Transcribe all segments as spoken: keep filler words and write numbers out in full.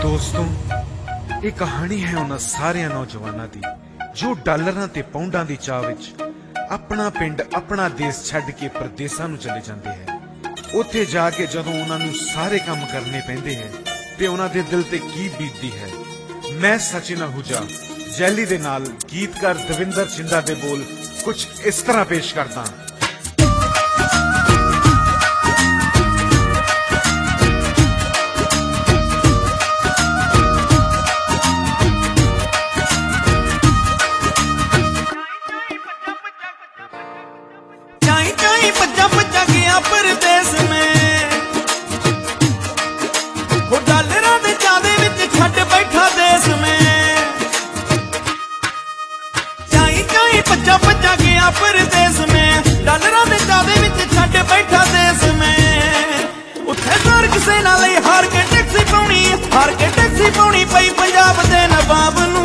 दोस्तों, ये कहानी है उन्हां सारियां नौजवानां दी जो डालरां ते पाउंडां दी चाह विच अपना पिंड अपना देश छड्ड के परदेसां नूं चले जांदे है। उत्थे जाके जदों उन्हां नूं सारे काम करने पैंदे है ते उन्हां दे दिल ते की बीतदी है। मैं सचिन आहूजा जैली दे नाल गीतकार दविंदर छिंदा दे बोल कुछ इस तरह पेश करदा। भज्जा भज्जा गया परदेस में, वो डालरां दे चादे विच छड्ड बैठा देस में। चाई चाई भज्जा भज्जा गया परदेस में, डालरां दे चादे विच छड्ड बैठा देस में। उत्थे सार किसे नाल हार के टैक्सी पाउणी, हार के टैक्सी पाउणी पई पंजाब दे नवाब नूं।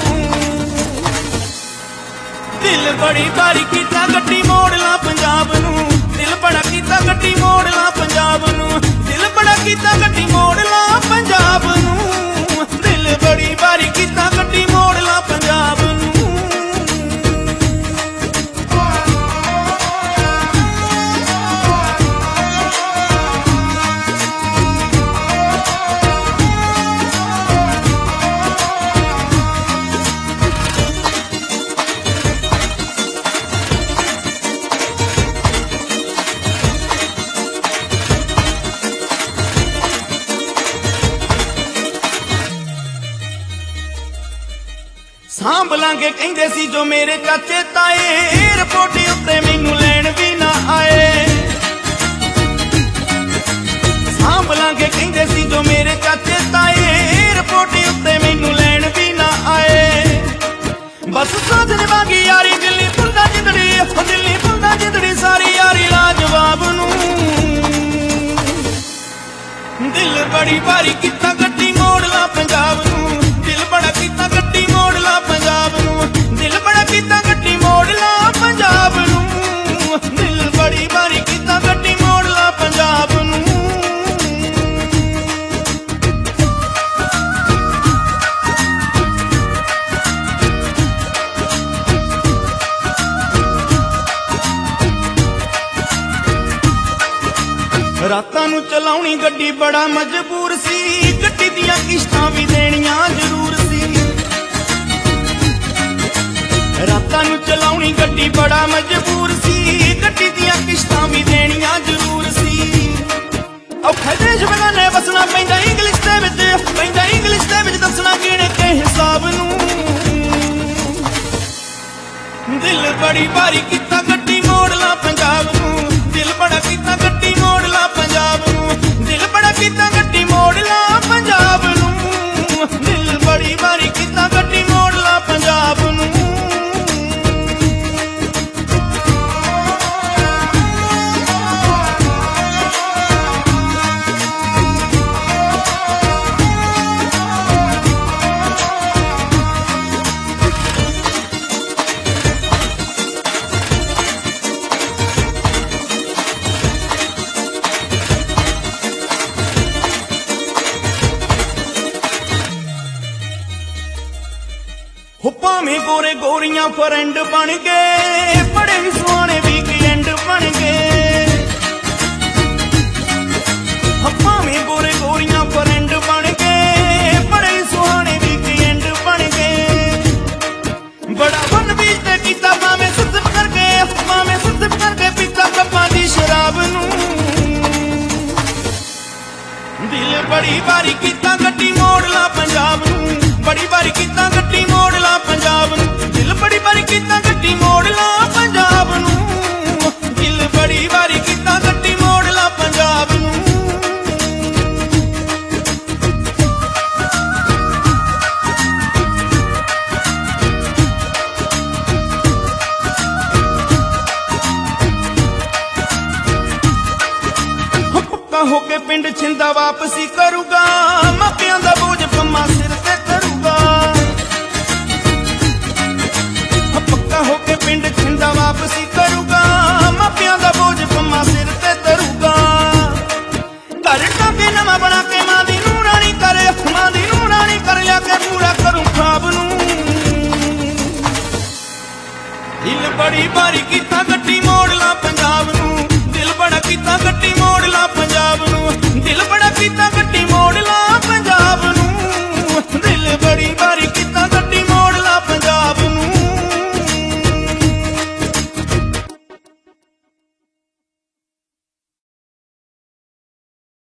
दिल बड़ी बारी कीता गड्डी मोड़ ला पंजाब नूं, दिल बड़ा कीता गड्डी मोड़ ला पंजाब नूं, दिल बड़ा कीता गड्डी मोड़ ला पंजाब नूं, दिल बड़ी बारी कीता गड्डी मोड़ ला पंजाब नूं। सांभ लांगे कहिंदे सी जो मेरे चाचे ताए, एयरपोर्ट उत्ते मैनू लैण भी ना आए। सांभ लांगे कहिंदे सी जो मेरे चाचे ताए, एयरपोर्ट उत्ते मैनू लैण भी ना आए। बस साजन वांगी यारी दिल्ली भुलदा जिंदड़ी, दिल्ली भुलदा जिंदड़ी सारी यारी लाजवाब नूं। दिल बड़ी बारी कीता गड्डी मोड़ ला पंजाब नूं, दिल बड़ा कीता गड्डी मोड़ ला पंजाब नूं, दिल बड़ा कीता गड्डी मोड़ ला पंजाब नूं, दिल बड़ी बारी कीता गड्डी मोड़ ला पंजाब नूं। रातां नूं चलाउणी गड्डी बड़ा मजबूर सी, गड्डी दियां किश्तां भी देणियां जरूर सी। रातां नूं चलाउणी गड्डी बड़ा मजबूर सी, गड्डी दियां किश्तां भी देणियां जरूर सी। औखे देश बगाने बसना पैंदा इंग्लिश दे विच, पैंदा इंग्लिश दे विच दसना गिण के हिसाब नूं। दिल बड़ी बारी कीता गड्डी मोड़ ला पंजाब नूं, दिल बड़ा कीता गड्डी मोड़ ला पंजाब नूं, दिल बड़ा कीता गड्डी मोड़ ला पंजाब नूं, दिल बड़ी बारी कीता गड्डी मोड़ ला पंजाब नूं। भावें गोरे गोरियां फ्रेंड बन गए, बड़े ही सुहाने वीकेंड बन गए। भावें गोरे गोरियां फ्रेंड बन गए, बड़े ही सुहाने वीकेंड बन गए। बड़ा फन बीच ते कीता भावें सिद्ध करके, भावें सिद्ध करके पीता कप्पां दी शराब नूं। दिल बड़ी बारी कीता गड्डी मोड़ ला पंजाब नूं, बड़ी बारी कीता गड्डी मोड़ ला पंजाब नूं, दिल बड़ी बारी कीता गड्डी मोड़ ला पंजाब नूं, दिल बड़ी बारी कीता गड्डी मोड़ ला पंजाब नूं। पक्का होके पिंड छिंदा वापसी करूगा, मापियां दा बोझ पम्मा सिर ते करूगा। पक्का होके पिंड छिंदा वापसी करूगा, मापियां दा बोझ पम्मा सिर ते करूगा। घर टाके नवा बना के मां दी नूं रानी करे, मां दी नूं ਕਰ ਲਿਆ ਕੇ ਪੂਰਾ ਕਰੂੰ ਖਾਬ ਨੂੰ ਦਿਲ ਬੜੀ ਵਾਰੀ ਕੀਤਾ ਗੱਡੀ ਮੋੜ ਲਾ।